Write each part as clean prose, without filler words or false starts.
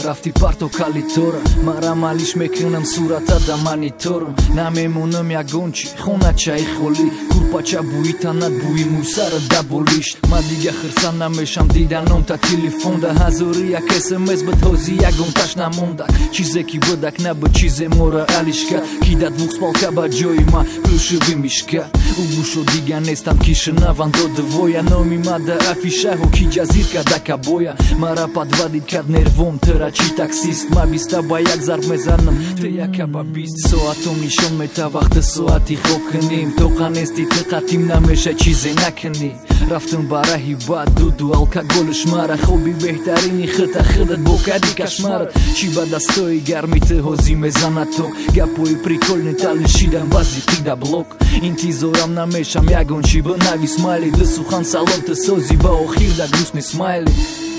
رفتی پرتقالی تورا مرا مالیش میکنم صورتا دا مانیتورم نمیمونم یا گونچی خونه چای خولی کورپاچا بوی تنت بوی موی سر دبولیشت ما دیگه خرسان نمیشم دیدنم تا تلفن ده هزاری یک اسمس به توزی یگم تاش نموندک چیزی کی بودک نبود چیزی مورا علیشکا کی داد وقت بالکا با جوی ما پلوشوی میشکا او گوشو دیگه نیستم کیش نوان دو دویا نومی ما ده افیشه و کی جزیرکا دکا بویا مرا подводит کرد نروم ترا چی تاکسیست ما بیستا با یک ضرب میزنم تو یکا با بیست ساعتم نشون میتا وقت ساعتی خوب کنیم تو قنستی تقاتیم نمیشه چیزی نکنی رفتم برای باد دودو الکاگولش مرا خوبی بهترینی خطا خودت بکردی کشمارت چی با دستای گرمی تهوزی میزنه تو گپوی پریکولنی تل نشیدن بازی قیده بلوک انتظارم نمیشم یگون چی بنوی سمایلی دسوخان سالم تسوزی با اخیر دا گروسنی سمایلی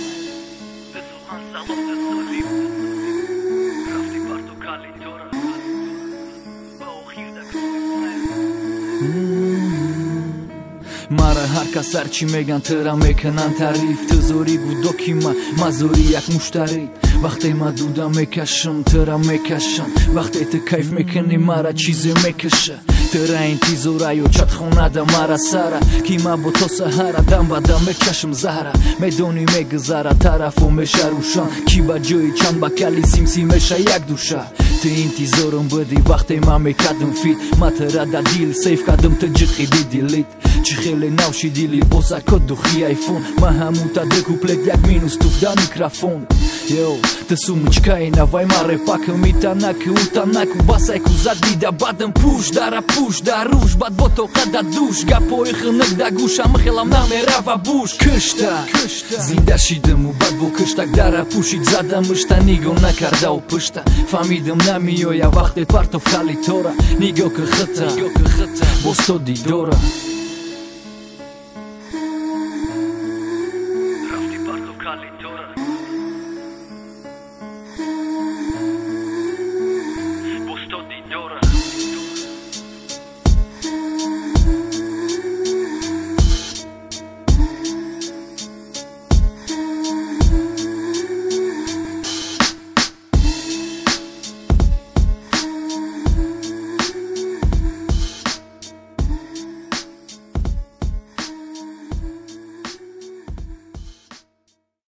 مرا هر کس هرچی میگن ترا میکنن تعریف تو زوری گودوکی ما زوری یک مشتری وقتی ما دودا میکشم ترا میکشم وقتی تو کیف میکنی مرا چیزی میکشه ترا انتظارایو چت خونه ده مرا سره کی ما با تو سهره دم با دم میکشم زهره میدونی میگذره طرفو میشه روشان کی با جوی چند با کلی سیمسی میشه یک دوشه تو انتظارم بدی وقتی ما میکردم فیت ما ترا دا دیل سیف کردم تو جقی دیلیت چی خیلی نوشی دیلی بوسا کد دوخی ایفون ما همون تا دکوپلت یک مینوس توف دا میکرافون یو تسو مچکای نوای ما رپاک میتانک اوتانک و باسایکو زدی دا بادم پوش دارا پوش دا روش باد بوتو قدا دوش گپوی خنک دا گوشم خیلم نمیره و بوش کشتا زنده شیدم و باد بو کشتک دارا پوشید زدم اشتا نیگو نکرده و پشتا فهمیدم نمیو یا وقتی پرتو خالی تورا نیگو که خطا بستو دی دورا